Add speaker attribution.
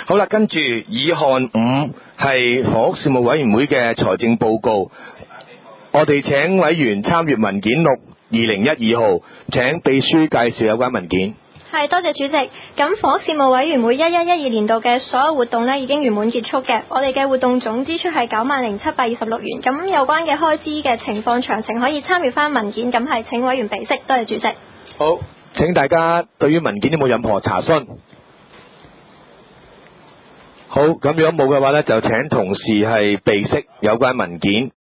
Speaker 1: 好啦，跟住議項5係房屋事務委員會嘅財政報告，我哋請委員參閱文件錄2012號，請秘書介紹有關文件。
Speaker 2: 係，多謝主席。咁房屋事務委員會1112年度嘅所有活動呢已經圓滿結束嘅。我哋嘅活動總支出係90,726元。咁有關嘅開支嘅情況詳情可以參閱翻文件。咁係請委員備悉。多謝主席。
Speaker 1: 好，請大家對於文件有冇任何查詢？好，咁如果冇嘅話呢，就請同事係備悉有關文件。